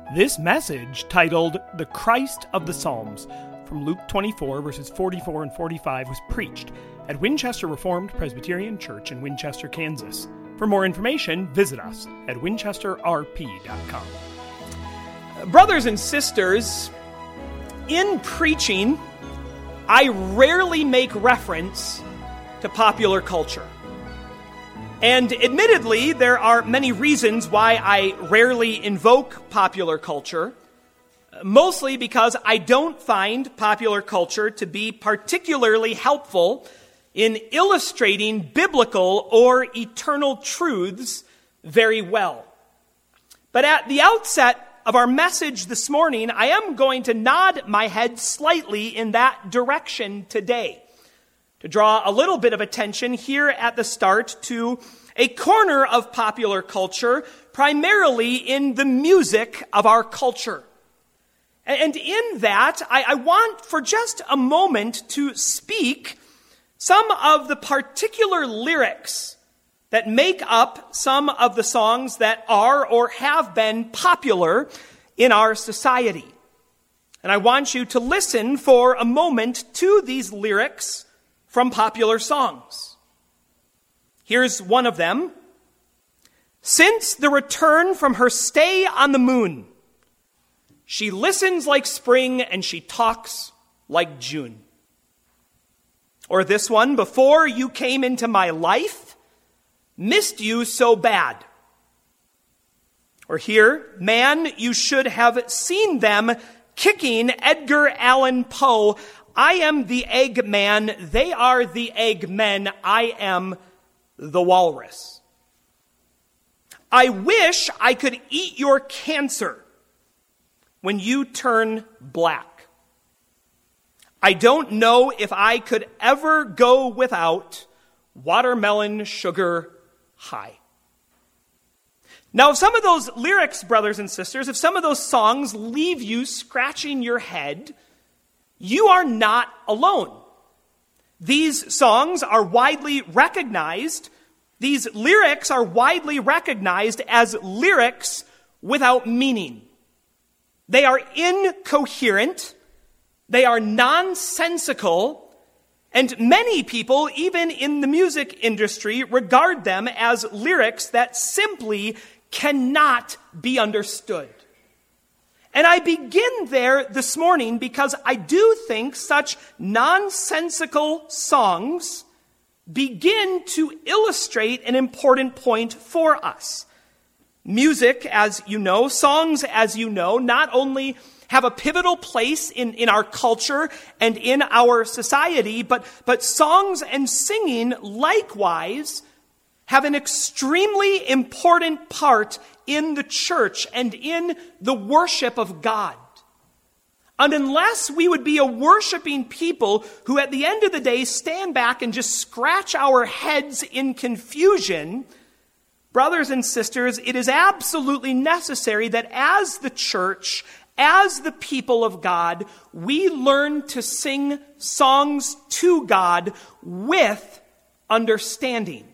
This message, titled The Christ of the Psalms, from Luke 24, verses 44 and 45, was preached at Winchester Reformed Presbyterian Church in Winchester, Kansas. For more information, visit us at winchesterrp.com. Brothers and sisters, in preaching, I rarely make reference to popular culture. And admittedly, there are many reasons why I rarely invoke popular culture, mostly because I don't find popular culture to be particularly helpful in illustrating biblical or eternal truths very well. But at the outset of our message this morning, I am going to nod my head slightly in that direction today, to draw a little bit of attention here at the start to a corner of popular culture, primarily in the music of our culture. And in that, I want for just a moment to speak some of the particular lyrics that make up some of the songs that are or have been popular in our society. And I want you to listen for a moment to these lyrics from popular songs. Here's one of them. Since the return from her stay on the moon, she listens like spring and she talks like June. Or this one, before you came into my life, missed you so bad. Or here, man, you should have seen them kicking Edgar Allan Poe. I am the Eggman, they are the Eggmen, I am the walrus. I wish I could eat your cancer when you turn black. I don't know if I could ever go without watermelon sugar high. Now, if some of those lyrics, brothers and sisters, if some of those songs leave you scratching your head, you are not alone. These songs are widely recognized. These lyrics are widely recognized as lyrics without meaning. They are incoherent. They are nonsensical. And many people, even in the music industry, regard them as lyrics that simply cannot be understood. And I begin there this morning because I do think such nonsensical songs begin to illustrate an important point for us. Music, as you know, songs, as you know, not only have a pivotal place in our culture and in our society, but songs and singing likewise have an extremely important part in the church and in the worship of God. And unless we would be a worshiping people who at the end of the day stand back and just scratch our heads in confusion, brothers and sisters, it is absolutely necessary that as the church, as the people of God, we learn to sing songs to God with understanding.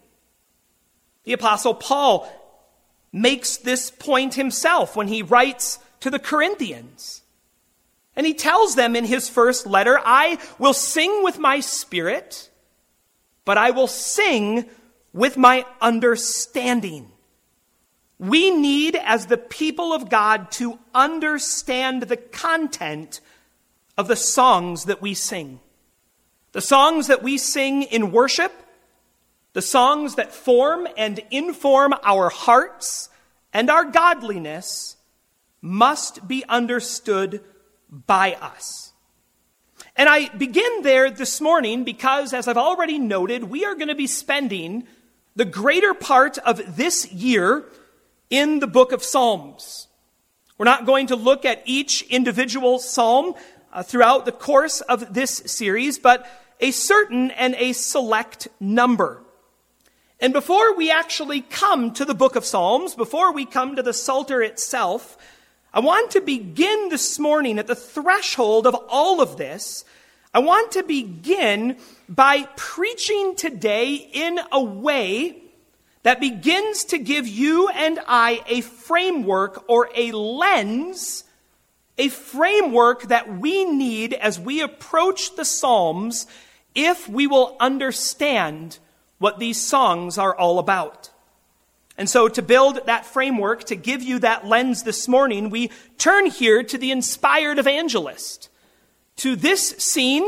The Apostle Paul makes this point himself when he writes to the Corinthians. And he tells them in his first letter, I will sing with my spirit, but I will sing with my understanding. We need, as the people of God, to understand the content of the songs that we sing. The songs that we sing in worship, the songs that form and inform our hearts and our godliness must be understood by us. And I begin there this morning because, as I've already noted, we are going to be spending the greater part of this year in the book of Psalms. We're not going to look at each individual psalm throughout the course of this series, but a certain and a select number. And before we actually come to the book of Psalms, before we come to the Psalter itself, I want to begin this morning at the threshold of all of this. I want to begin by preaching today in a way that begins to give you and I a framework or a lens, a framework that we need as we approach the Psalms if we will understand what these songs are all about. And so to build that framework, to give you that lens this morning, we turn here to the inspired evangelist, to this scene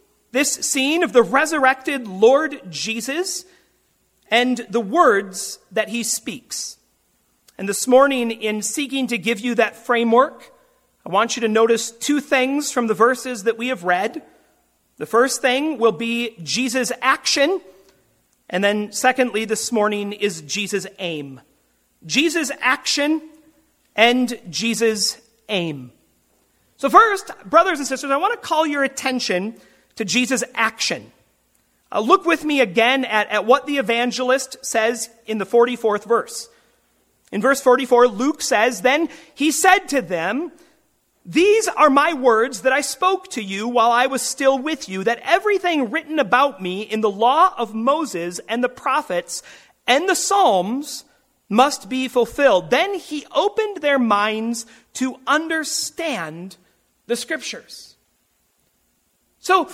of the resurrected Lord Jesus and the words that he speaks. And this morning, in seeking to give you that framework, I want you to notice two things from the verses that we have read. The first thing will be Jesus' action, and then secondly, this morning, is Jesus' aim. Jesus' action and Jesus' aim. So first, brothers and sisters, I want to call your attention to Jesus' action. Look with me again at what the evangelist says in the 44th verse. In verse 44, Luke says, "Then he said to them, 'These are my words that I spoke to you while I was still with you, that everything written about me in the law of Moses and the prophets and the Psalms must be fulfilled.' Then he opened their minds to understand the scriptures." So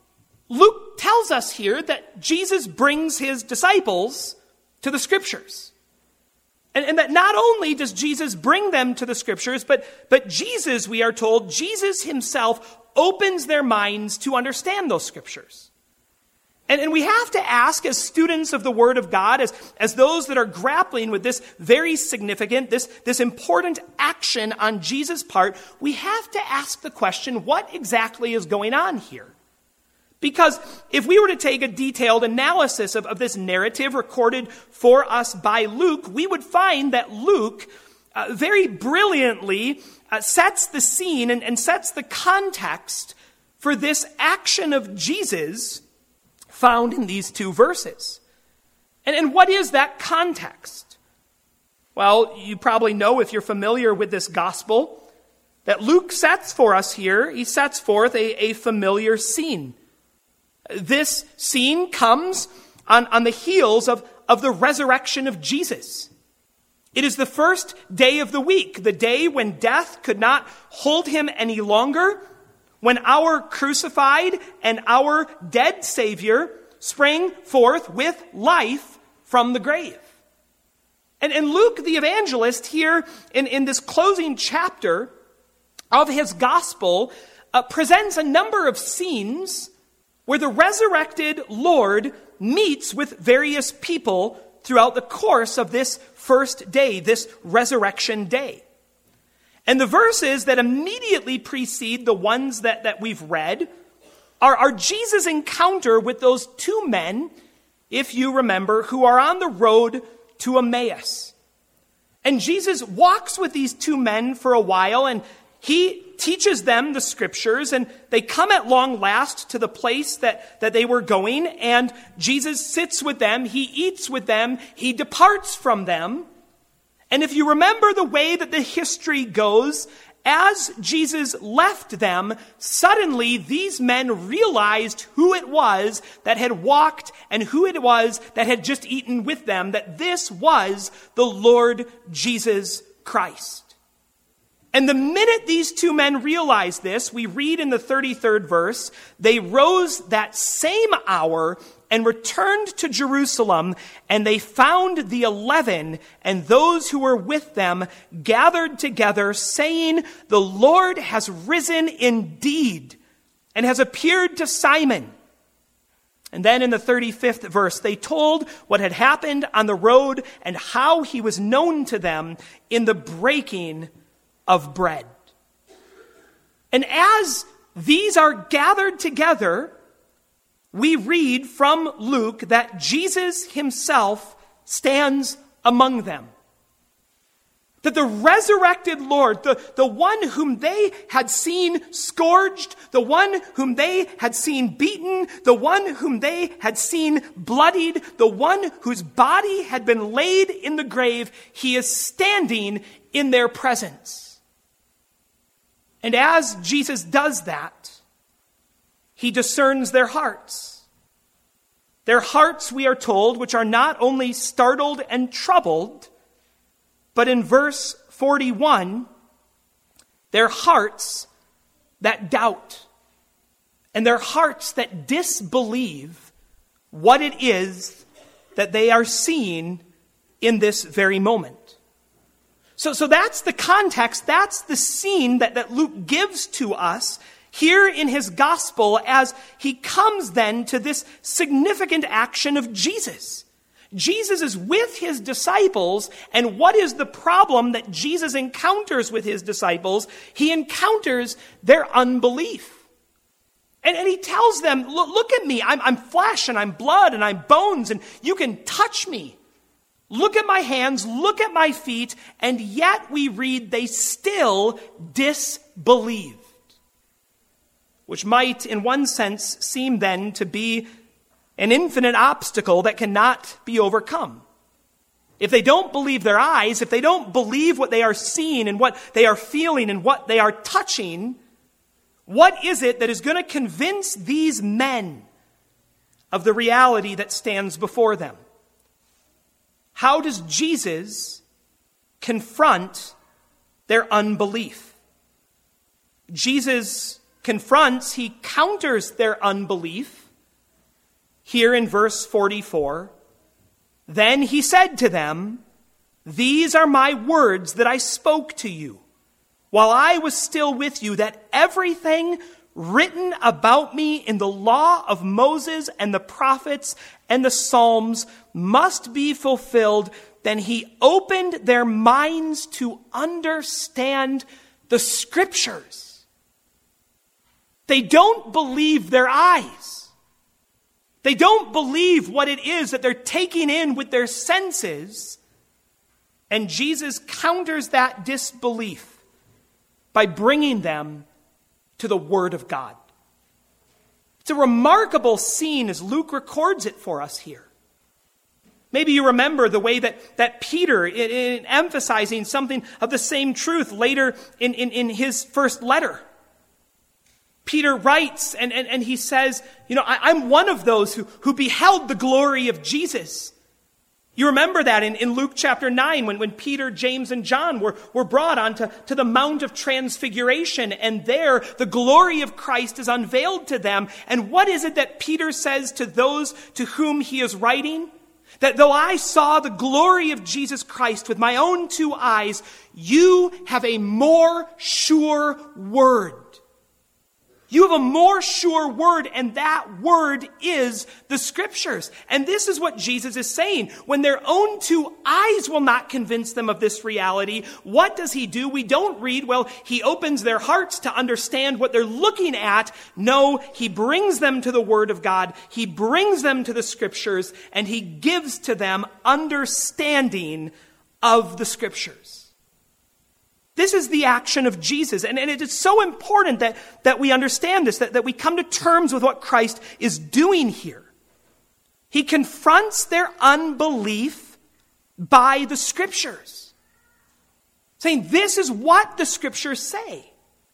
Luke tells us here that Jesus brings his disciples to the scriptures. And that not only does Jesus bring them to the scriptures, but Jesus, we are told, Jesus himself opens their minds to understand those scriptures. And we have to ask, as students of the Word of God, as those that are grappling with this very significant, this important action on Jesus' part, we have to ask the question, what exactly is going on here? Because if we were to take a detailed analysis of this narrative recorded for us by Luke, we would find that Luke very brilliantly sets the scene and sets the context for this action of Jesus found in these two verses. And what is that context? Well, you probably know, if you're familiar with this gospel, that Luke sets for us here, he sets forth a familiar scene. This scene comes on the heels of the resurrection of Jesus. It is the first day of the week, the day when death could not hold him any longer, when our crucified and our dead Savior sprang forth with life from the grave. And Luke the evangelist here in this closing chapter of his gospel presents a number of scenes where the resurrected Lord meets with various people throughout the course of this first day, this resurrection day. And the verses that immediately precede the ones that we've read are Jesus' encounter with those two men, if you remember, who are on the road to Emmaus. And Jesus walks with these two men for a while, and he teaches them the scriptures, and they come at long last to the place that they were going, and Jesus sits with them, he eats with them, he departs from them. And if you remember the way that the history goes, as Jesus left them, suddenly these men realized who it was that had walked and who it was that had just eaten with them, that this was the Lord Jesus Christ. And the minute these two men realized this, we read in the 33rd verse, they rose that same hour and returned to Jerusalem, and they found the 11 and those who were with them gathered together, saying, "The Lord has risen indeed and has appeared to Simon." And then in the 35th verse, they told what had happened on the road and how he was known to them in the breaking of bread. And as these are gathered together, we read from Luke that Jesus himself stands among them. That the resurrected Lord, the one whom they had seen scourged, the one whom they had seen beaten, the one whom they had seen bloodied, the one whose body had been laid in the grave, he is standing in their presence. And as Jesus does that, he discerns their hearts. Their hearts, we are told, which are not only startled and troubled, but in verse 41, their hearts that doubt, and their hearts that disbelieve what it is that they are seeing in this very moment. So that's the context, that's the scene that Luke gives to us here in his gospel as he comes then to this significant action of Jesus. Jesus is with his disciples, and what is the problem that Jesus encounters with his disciples? He encounters their unbelief. And he tells them, look at me, I'm flesh and I'm blood and I'm bones, and you can touch me. Look at my hands, look at my feet, and yet we read they still disbelieved. Which might, in one sense, seem then to be an infinite obstacle that cannot be overcome. If they don't believe their eyes, if they don't believe what they are seeing and what they are feeling and what they are touching, what is it that is going to convince these men of the reality that stands before them? How does Jesus confront their unbelief? Jesus confronts, he counters their unbelief here in verse 44. Then he said to them, "These are my words that I spoke to you while I was still with you, that everything written about me in the law of Moses and the prophets and the Psalms must be fulfilled." Then he opened their minds to understand the Scriptures. They don't believe their eyes. They don't believe what it is that they're taking in with their senses. And Jesus counters that disbelief by bringing them to the Word of God. It's a remarkable scene as Luke records it for us here. Maybe you remember the way that Peter, in emphasizing something of the same truth later in his first letter. Peter writes and he says, I'm one of those who beheld the glory of Jesus. You remember that in Luke chapter 9 when Peter, James, and John were brought onto the Mount of Transfiguration, and there the glory of Christ is unveiled to them. And what is it that Peter says to those to whom he is writing? That though I saw the glory of Jesus Christ with my own two eyes, you have a more sure word. You have a more sure word, and that word is the Scriptures. And this is what Jesus is saying. When their own two eyes will not convince them of this reality, what does he do? We don't read, he opens their hearts to understand what they're looking at. No, he brings them to the Word of God. He brings them to the Scriptures, and he gives to them understanding of the Scriptures. This is the action of Jesus, and it is so important that we understand this, that we come to terms with what Christ is doing here. He confronts their unbelief by the Scriptures, saying this is what the Scriptures say.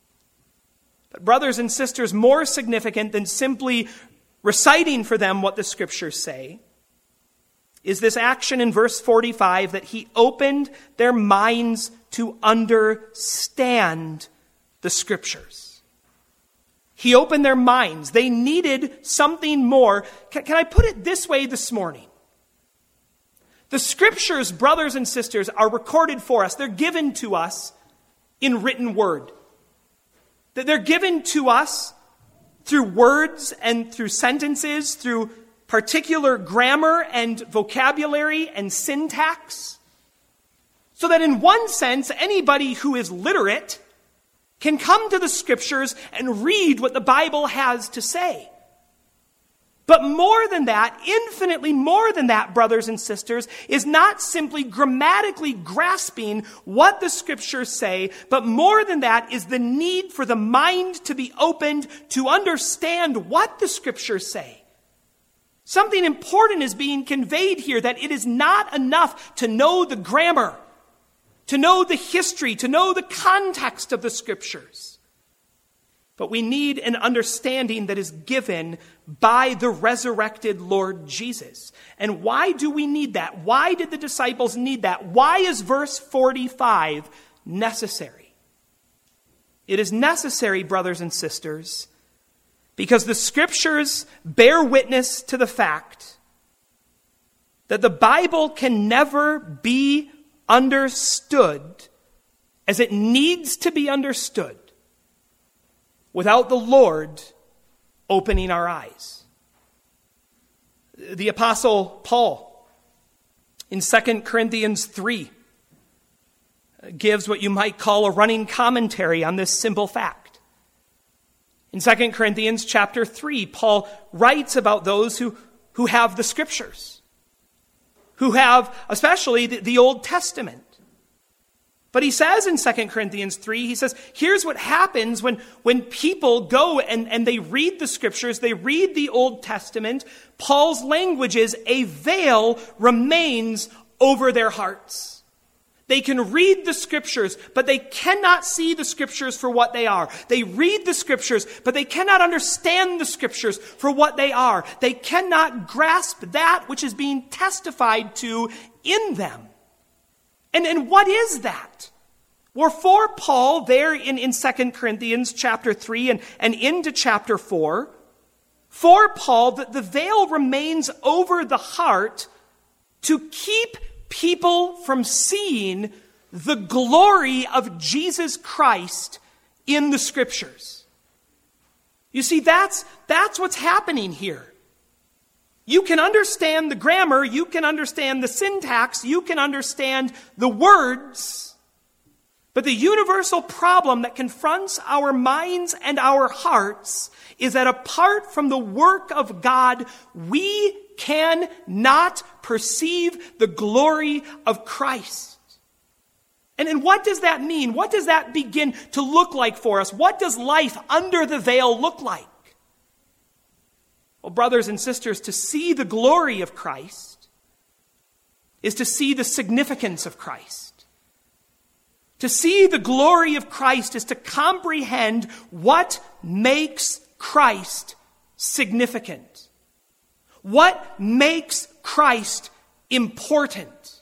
But brothers and sisters, more significant than simply reciting for them what the Scriptures say is this action in verse 45 that he opened their minds to understand the Scriptures. He opened their minds. They needed something more. Can I put it this way this morning? The Scriptures, brothers and sisters, are recorded for us. They're given to us in written word. They're given to us through words and through sentences, through particular grammar and vocabulary and syntax. So that in one sense, anybody who is literate can come to the Scriptures and read what the Bible has to say. But more than that, infinitely more than that, brothers and sisters, is not simply grammatically grasping what the Scriptures say, but more than that is the need for the mind to be opened to understand what the Scriptures say. Something important is being conveyed here, that it is not enough to know the grammar, to know the history, to know the context of the Scriptures. But we need an understanding that is given by the resurrected Lord Jesus. And why do we need that? Why did the disciples need that? Why is verse 45 necessary? It is necessary, brothers and sisters, because the Scriptures bear witness to the fact that the Bible can never be understood as it needs to be understood without the Lord opening our eyes. The Apostle Paul, in 2 Corinthians 3, gives what you might call a running commentary on this simple fact. In 2 Corinthians chapter 3, Paul writes about those who have the Scriptures, who have especially the Old Testament. But he says in 2 Corinthians 3, he says, here's what happens when people go and they read the Scriptures, they read the Old Testament. Paul's language is, a veil remains over their hearts. They can read the Scriptures, but they cannot see the Scriptures for what they are. They read the Scriptures, but they cannot understand the Scriptures for what they are. They cannot grasp that which is being testified to in them. And what is that? Well, for Paul, there in 2 Corinthians chapter 3 and into chapter 4, for Paul, the veil remains over the heart to keep people from seeing the glory of Jesus Christ in the Scriptures. You see, that's what's happening here. You can understand the grammar, you can understand the syntax, you can understand the words, but the universal problem that confronts our minds and our hearts is that apart from the work of God, we cannot perceive the glory of Christ. And what does that mean? What does that begin to look like for us? What does life under the veil look like? Well, brothers and sisters, to see the glory of Christ is to see the significance of Christ. To see the glory of Christ is to comprehend what makes Christ significant. What makes Christ important?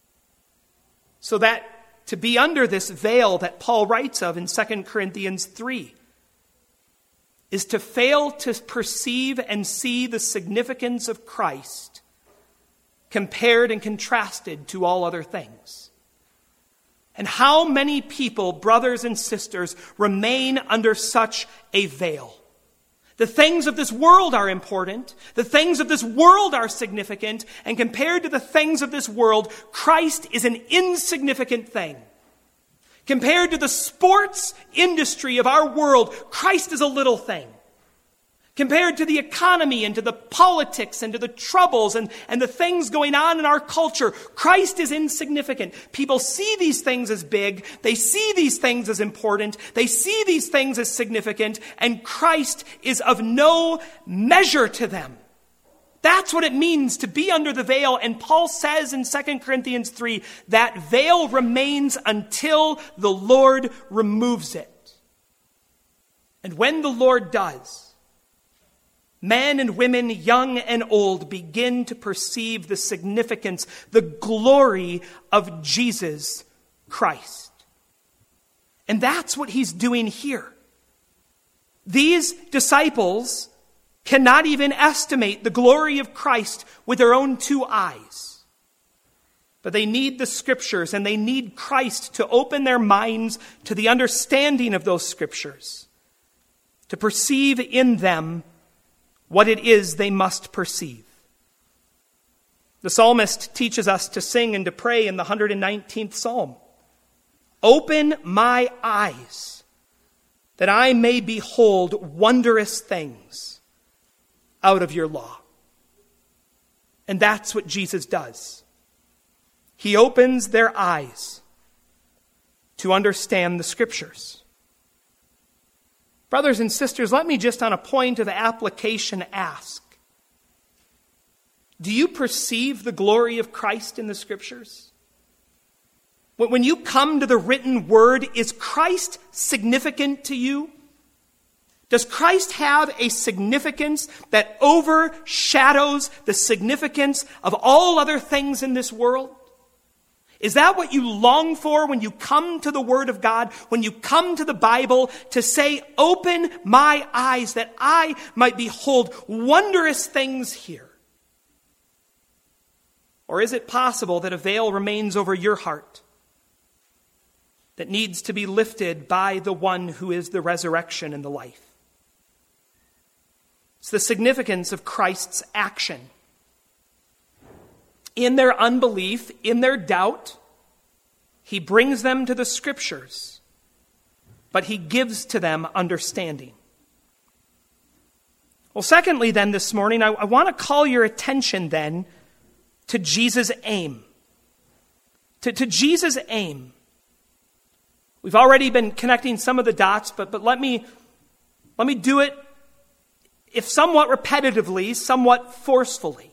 So that to be under this veil that Paul writes of in 2 Corinthians 3 is to fail to perceive and see the significance of Christ compared and contrasted to all other things. And how many people, brothers and sisters, remain under such a veil? The things of this world are important. The things of this world are significant. And compared to the things of this world, Christ is an insignificant thing. Compared to the sports industry of our world, Christ is a little thing. Compared to the economy and to the politics and to the troubles and the things going on in our culture, Christ is insignificant. People see these things as big. They see these things as important. They see these things as significant. And Christ is of no measure to them. That's what it means to be under the veil. And Paul says in 2 Corinthians 3, that veil remains until the Lord removes it. And when the Lord does, men and women, young and old, begin to perceive the significance, the glory of Jesus Christ. And that's what he's doing here. These disciples cannot even estimate the glory of Christ with their own two eyes. But they need the Scriptures, and they need Christ to open their minds to the understanding of those Scriptures, to perceive in them what it is they must perceive. The psalmist teaches us to sing and to pray in the 119th Psalm. Open my eyes, that I may behold wondrous things out of your law. And that's what Jesus does. He opens their eyes to understand the Scriptures. Brothers and sisters, let me just on a point of application ask, do you perceive the glory of Christ in the Scriptures? When you come to the written word, is Christ significant to you? Does Christ have a significance that overshadows the significance of all other things in this world? Is that what you long for when you come to the Word of God, when you come to the Bible, to say, open my eyes that I might behold wondrous things here? Or is it possible that a veil remains over your heart that needs to be lifted by the one who is the resurrection and the life? It's the significance of Christ's action. In their unbelief, in their doubt, he brings them to the Scriptures, but he gives to them understanding. Well, secondly then, this morning, I want to call your attention then to Jesus' aim. To Jesus' aim. We've already been connecting some of the dots, but let me do it, if somewhat repetitively, somewhat forcefully.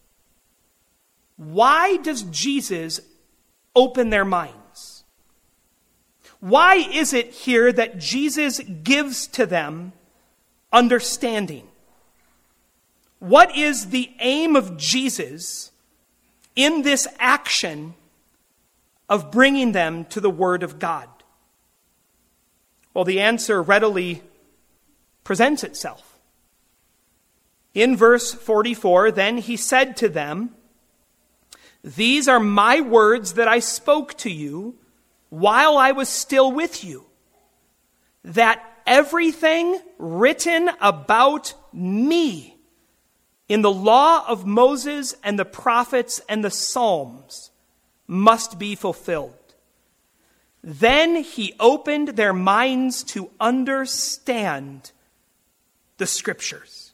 Why does Jesus open their minds? Why is it here that Jesus gives to them understanding? What is the aim of Jesus in this action of bringing them to the Word of God? Well, the answer readily presents itself. In verse 44, then he said to them, "These are my words that I spoke to you while I was still with you, that everything written about me in the law of Moses and the prophets and the Psalms must be fulfilled." Then he opened their minds to understand the Scriptures.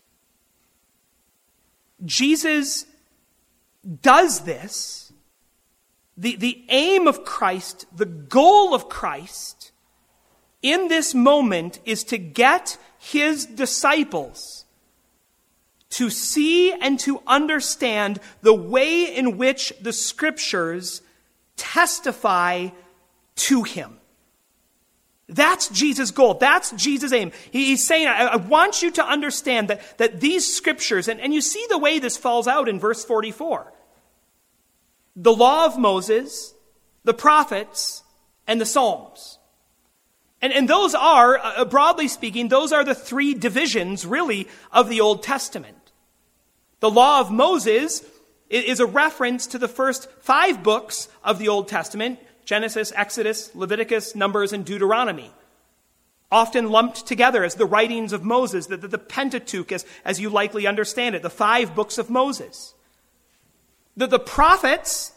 Jesus does this. The aim of Christ, the goal of Christ in this moment is to get his disciples to see and to understand the way in which the Scriptures testify to him. That's Jesus' goal. That's Jesus' aim. He's saying, I want you to understand that these Scriptures, and you see the way this falls out in verse 44. The law of Moses, the prophets, and the Psalms. And those are, broadly speaking, those are the three divisions, really, of the Old Testament. The law of Moses is a reference to the first 5 books of the Old Testament: Genesis, Exodus, Leviticus, Numbers, and Deuteronomy. Often lumped together as the writings of Moses, the Pentateuch, as you likely understand it, the 5 books of Moses. The prophets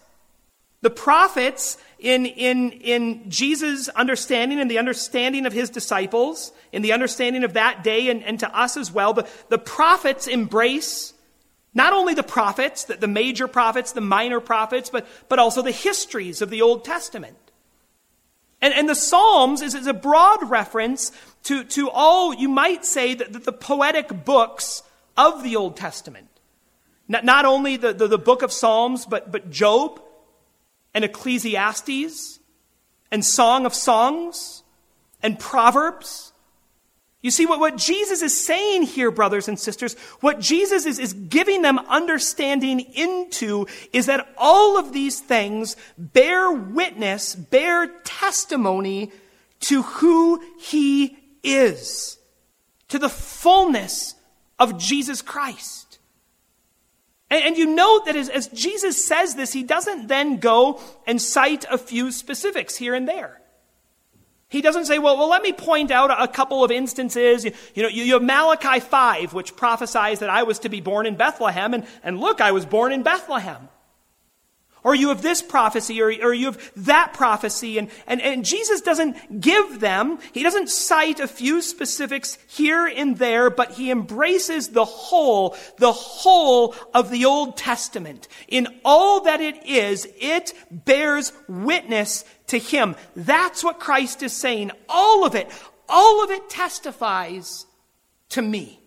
in Jesus' understanding and the understanding of his disciples, in the understanding of that day and to us as well, the prophets embrace not only the prophets, the major prophets, the minor prophets, but also the histories of the Old Testament. And the Psalms is a broad reference to all, you might say, the poetic books of the Old Testament. Not only the book of Psalms, but Job and Ecclesiastes and Song of Songs and Proverbs. You see, what Jesus is saying here, brothers and sisters, what Jesus is giving them understanding into is that all of these things bear witness, bear testimony to who he is, to the fullness of Jesus Christ. And you note that as Jesus says this, he doesn't then go and cite a few specifics here and there. He doesn't say, well, let me point out a couple of instances. You have Malachi 5, which prophesies that I was to be born in Bethlehem, and look, I was born in Bethlehem. Or you have this prophecy, or you have that prophecy, and Jesus doesn't give them, he doesn't cite a few specifics here and there, but he embraces the whole of the Old Testament. In all that it is, it bears witness to him. That's what Christ is saying. All of it testifies to me.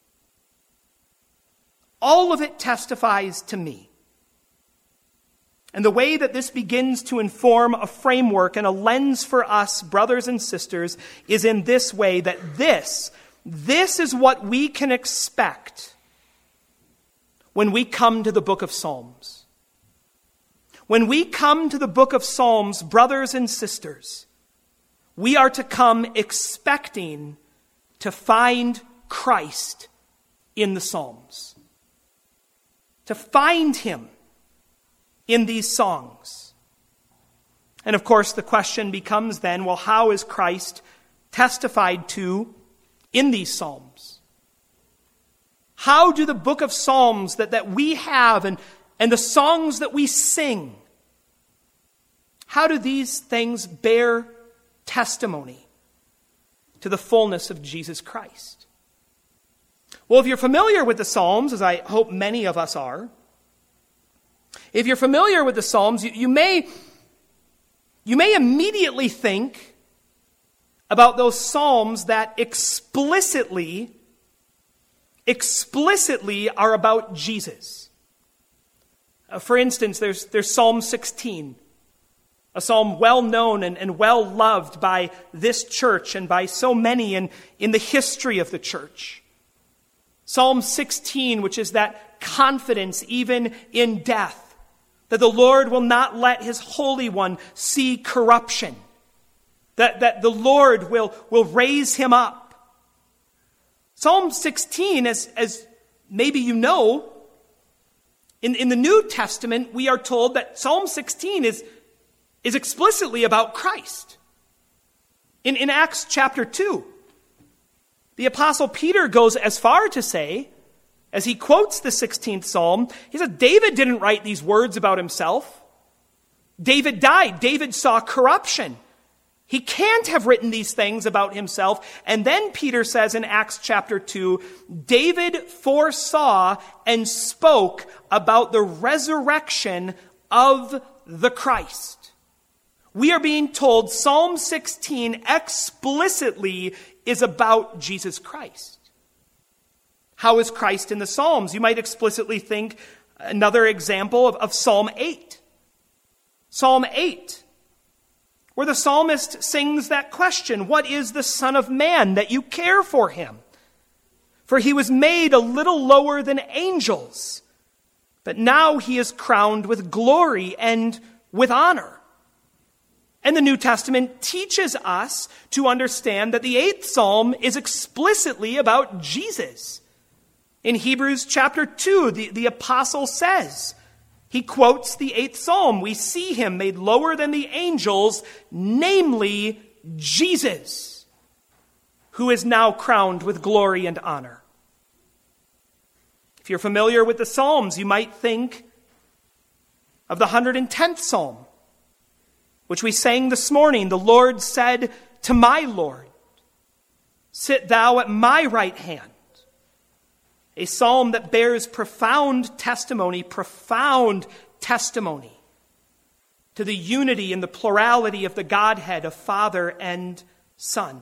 All of it testifies to me. And the way that this begins to inform a framework and a lens for us, brothers and sisters, is in this way, that this this is what we can expect when we come to the book of Psalms. When we come to the book of Psalms, brothers and sisters, we are to come expecting to find Christ in the Psalms. To find him in these songs. And of course, the question becomes then, well, how is Christ testified to in these Psalms? How do the book of Psalms that we have and the songs that we sing, how do these things bear testimony to the fullness of Jesus Christ? Well, if you're familiar with the Psalms, as I hope many of us are, if you're familiar with the Psalms, you may immediately think about those Psalms that explicitly are about Jesus. For instance, there's Psalm 16, a psalm well known and well loved by this church and by so many in the history of the church. Psalm 16, which is that confidence even in death, that the Lord will not let his Holy One see corruption, that the Lord will raise him up. Psalm 16, as maybe you know, in the New Testament, we are told that Psalm 16 is explicitly about Christ. In Acts chapter 2, the Apostle Peter goes as far to say, as he quotes the 16th Psalm, he says, David didn't write these words about himself. David died. David saw corruption. He can't have written these things about himself. And then Peter says in Acts chapter 2, David foresaw and spoke about the resurrection of the Christ. We are being told Psalm 16 explicitly is about Jesus Christ. How is Christ in the Psalms? You might explicitly think another example of Psalm 8. Psalm 8, where the psalmist sings that question, what is the Son of Man that you care for him? For he was made a little lower than angels, but now he is crowned with glory and with honor. And the New Testament teaches us to understand that the 8th Psalm is explicitly about Jesus. In Hebrews chapter 2, the apostle says, he quotes the 8th Psalm, we see him made lower than the angels, namely Jesus, who is now crowned with glory and honor. If you're familiar with the Psalms, you might think of the 110th Psalm, which we sang this morning. The Lord said to my Lord, sit thou at my right hand. A psalm that bears profound testimony to the unity and the plurality of the Godhead of Father and Son.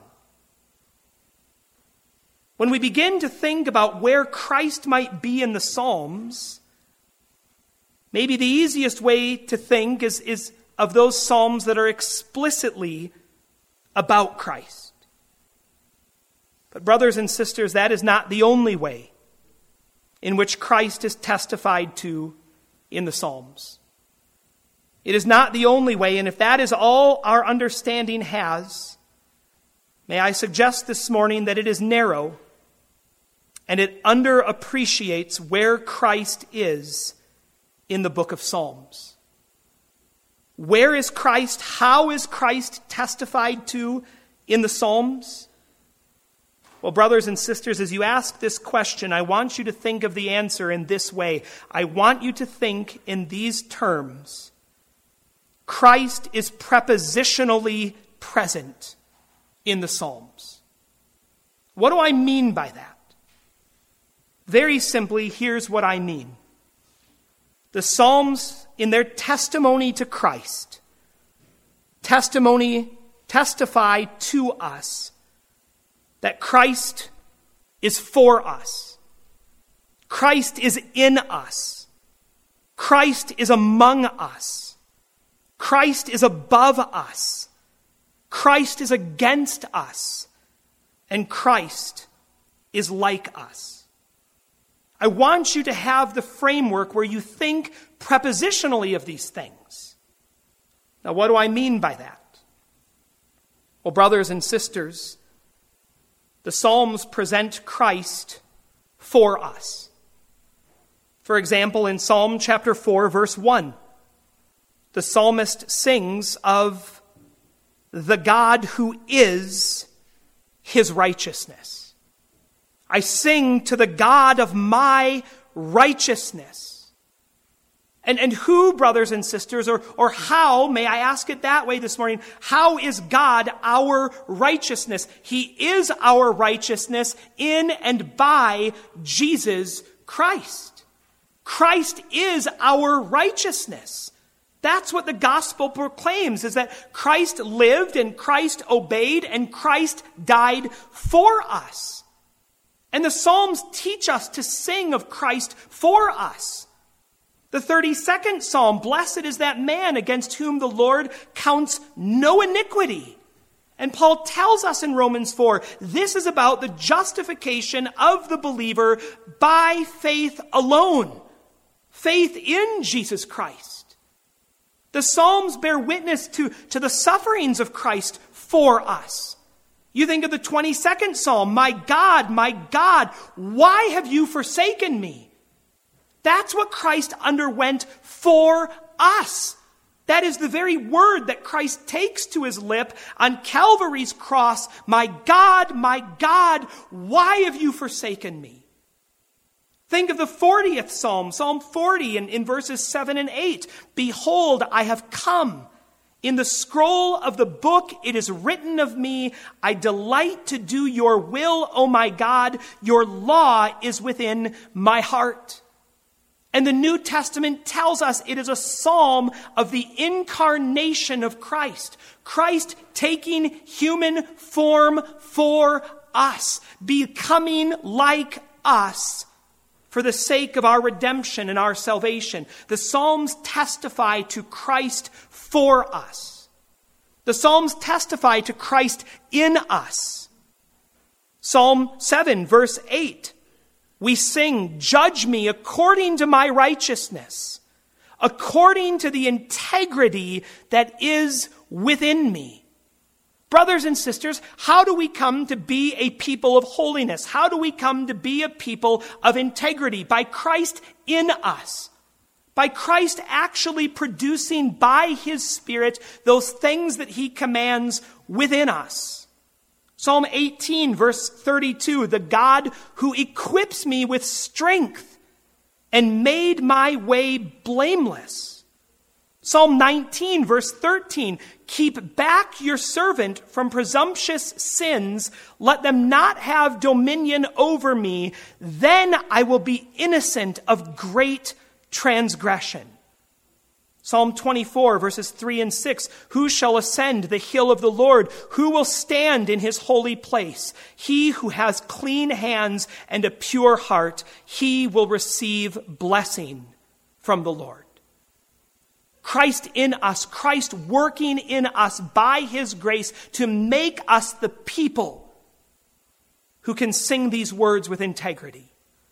When we begin to think about where Christ might be in the Psalms, maybe the easiest way to think is of those Psalms that are explicitly about Christ. But brothers and sisters, that is not the only way in which Christ is testified to in the Psalms. It is not the only way, and if that is all our understanding has, may I suggest this morning that it is narrow and it underappreciates where Christ is in the book of Psalms. Where is Christ? How is Christ testified to in the Psalms? Well, brothers and sisters, as you ask this question, I want you to think of the answer in this way. I want you to think in these terms. Christ is prepositionally present in the Psalms. What do I mean by that? Very simply, here's what I mean. The Psalms, in their testimony to Christ, testify to us that Christ is for us. Christ is in us. Christ is among us. Christ is above us. Christ is against us. And Christ is like us. I want you to have the framework where you think prepositionally of these things. Now, what do I mean by that? Well, brothers and sisters, the Psalms present Christ for us. For example, in Psalm chapter 4, verse 1, the psalmist sings of the God who is his righteousness. I sing to the God of my righteousness. And who, brothers and sisters, or how, may I ask it that way this morning, how is God our righteousness? He is our righteousness in and by Jesus Christ. Christ is our righteousness. That's what the gospel proclaims, is that Christ lived and Christ obeyed and Christ died for us. And the Psalms teach us to sing of Christ for us. The 32nd Psalm, blessed is that man against whom the Lord counts no iniquity. And Paul tells us in Romans 4, this is about the justification of the believer by faith alone. Faith in Jesus Christ. The Psalms bear witness to the sufferings of Christ for us. You think of the 22nd Psalm, my God, why have you forsaken me? That's what Christ underwent for us. That is the very word that Christ takes to his lip on Calvary's cross. My God, why have you forsaken me? Think of the 40th Psalm, Psalm 40, in verses 7 and 8. Behold, I have come. In the scroll of the book it is written of me, I delight to do your will, O my God. Your law is within my heart. And the New Testament tells us it is a psalm of the incarnation of Christ. Christ taking human form for us, becoming like us for the sake of our redemption and our salvation. The Psalms testify to Christ for us. The Psalms testify to Christ in us. Psalm 7, verse 8. We sing, judge me according to my righteousness, according to the integrity that is within me. Brothers and sisters, how do we come to be a people of holiness? How do we come to be a people of integrity? By Christ in us. By Christ actually producing by his Spirit those things that he commands within us. Psalm 18, verse 32, the God who equips me with strength and made my way blameless. Psalm 19, verse 13, keep back your servant from presumptuous sins. Let them not have dominion over me. Then I will be innocent of great transgression. Psalm 24, verses 3 and 6, who shall ascend the hill of the Lord? Who will stand in his holy place? He who has clean hands and a pure heart, he will receive blessing from the Lord. Christ in us, Christ working in us by his grace to make us the people who can sing these words with integrity.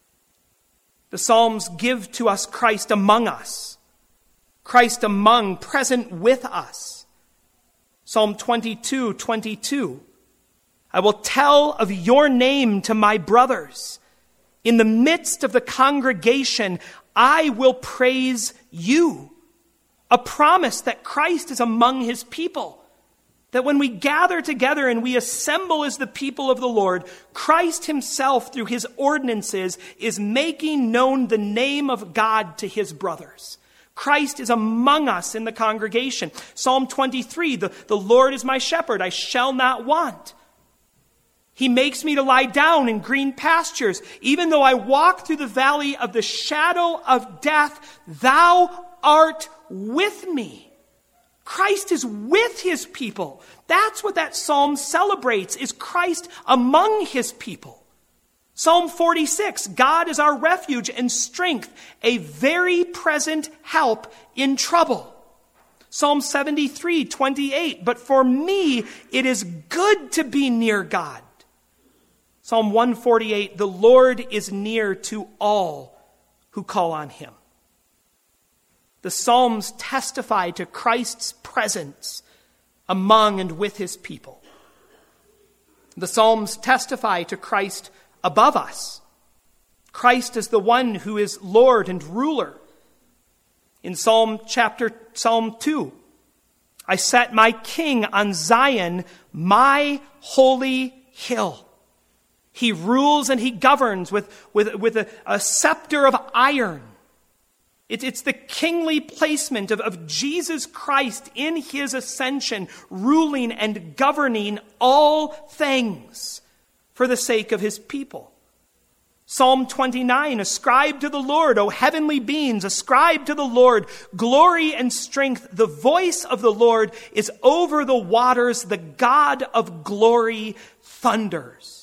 The Psalms give to us Christ among us, Christ among, present with us. Psalm 22:22. I will tell of your name to my brothers. In the midst of the congregation, I will praise you. A promise that Christ is among his people. That when we gather together and we assemble as the people of the Lord, Christ himself, through his ordinances, is making known the name of God to his brothers. Christ is among us in the congregation. Psalm 23, the Lord is my shepherd, I shall not want. He makes me to lie down in green pastures. Even though I walk through the valley of the shadow of death, thou art with me. Christ is with his people. That's what that psalm celebrates, is Christ among his people. Psalm 46, God is our refuge and strength, a very present help in trouble. Psalm 73:28, but for me it is good to be near God. Psalm 148, the Lord is near to all who call on him. The Psalms testify to Christ's presence among and with his people. The Psalms testify to Christ above us. Christ is the one who is Lord and ruler. In Psalm 2, I set my king on Zion, my holy hill. He rules and he governs with a scepter of iron. It's the kingly placement of Jesus Christ in his ascension, ruling and governing all things for the sake of his people. Psalm 29, ascribe to the Lord, O heavenly beings, ascribe to the Lord glory and strength. The voice of the Lord is over the waters. The God of glory thunders.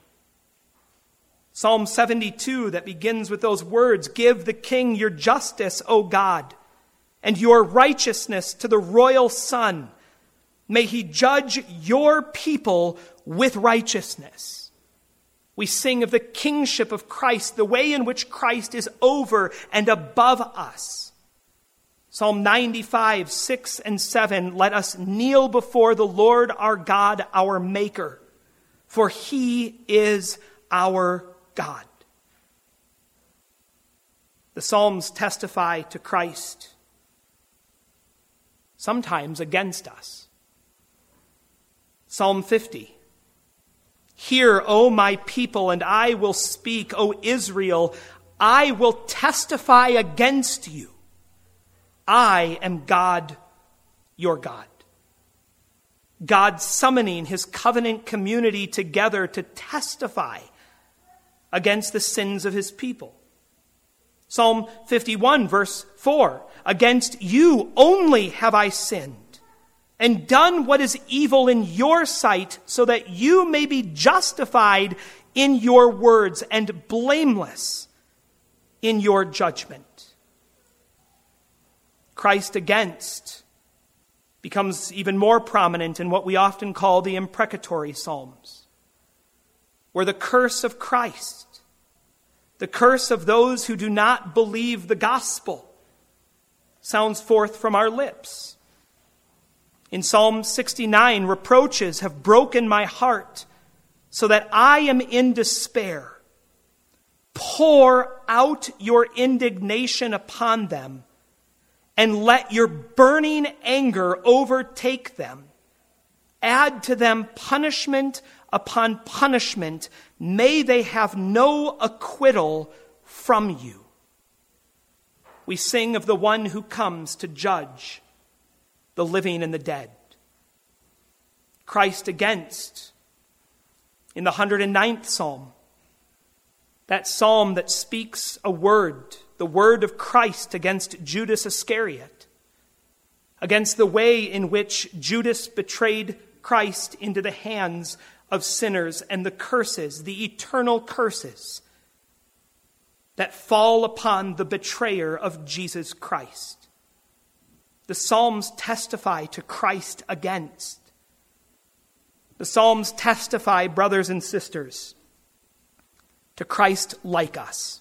Psalm 72 that begins with those words, give the king your justice, O God, and your righteousness to the royal son. May he judge your people with righteousness. We sing of the kingship of Christ, the way in which Christ is over and above us. Psalm 95, 6 and 7, let us kneel before the Lord our God, our Maker, for he is our God. The Psalms testify to Christ, sometimes against us. Psalm 50. Hear, O my people, and I will speak, O Israel, I will testify against you. I am God, your God. God summoning his covenant community together to testify against the sins of his people. Psalm 51, verse 4, against you only have I sinned, and done what is evil in your sight, so that you may be justified in your words and blameless in your judgment. Christ against becomes even more prominent in what we often call the imprecatory Psalms, where the curse of Christ, the curse of those who do not believe the gospel, sounds forth from our lips. In Psalm 69, reproaches have broken my heart so that I am in despair. Pour out your indignation upon them and let your burning anger overtake them. Add to them punishment upon punishment. May they have no acquittal from you. We sing of the one who comes to judge the living and the dead. Christ against, in the 109th Psalm, that psalm that speaks a word, the word of Christ against Judas Iscariot, against the way in which Judas betrayed Christ into the hands of sinners, and the curses, the eternal curses that fall upon the betrayer of Jesus Christ. The Psalms testify to Christ against. The Psalms testify, brothers and sisters, to Christ like us.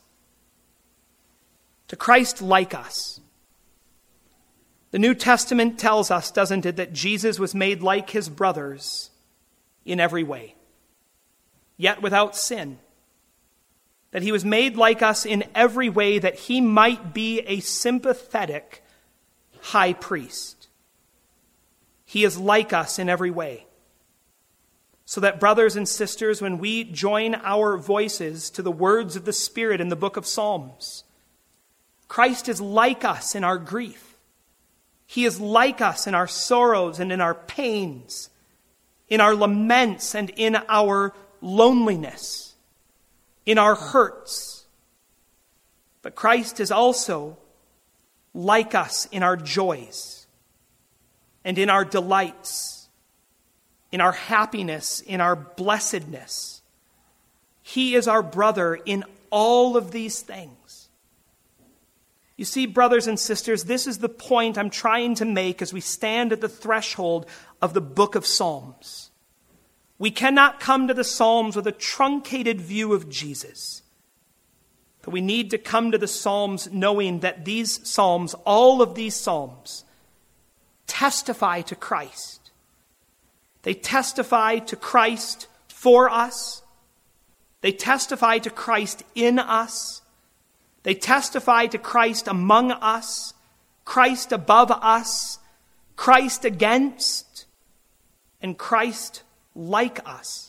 To Christ like us. The New Testament tells us, doesn't it, that Jesus was made like his brothers in every way, yet without sin. That he was made like us in every way that he might be a sympathetic high priest. He is like us in every way. So that, brothers and sisters, when we join our voices to the words of the Spirit in the book of Psalms, Christ is like us in our grief. He is like us in our sorrows and in our pains, in our laments and in our loneliness, in our hurts. But Christ is also like us in our joys and in our delights, in our happiness, in our blessedness. He is our brother in all of these things. You see, brothers and sisters, this is the point I'm trying to make as we stand at the threshold of the book of Psalms. We cannot come to the Psalms with a truncated view of Jesus. But we need to come to the Psalms knowing that these Psalms, all of these Psalms, testify to Christ. They testify to Christ for us. They testify to Christ in us. They testify to Christ among us, Christ above us, Christ against, and Christ like us.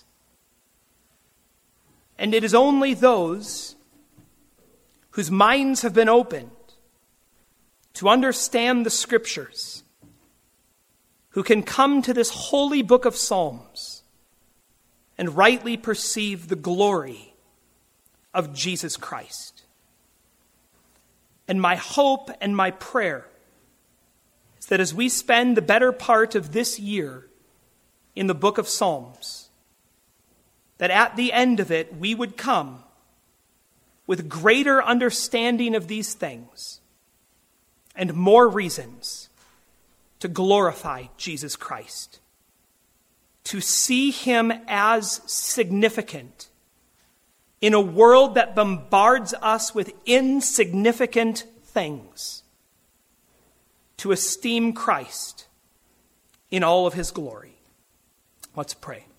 And it is only those whose minds have been opened to understand the Scriptures who can come to this holy book of Psalms and rightly perceive the glory of Jesus Christ. And my hope and my prayer is that as we spend the better part of this year in the book of Psalms, that at the end of it we would come with greater understanding of these things and more reasons to glorify Jesus Christ, to see him as significant in a world that bombards us with insignificant things, to esteem Christ in all of his glory. Let's pray.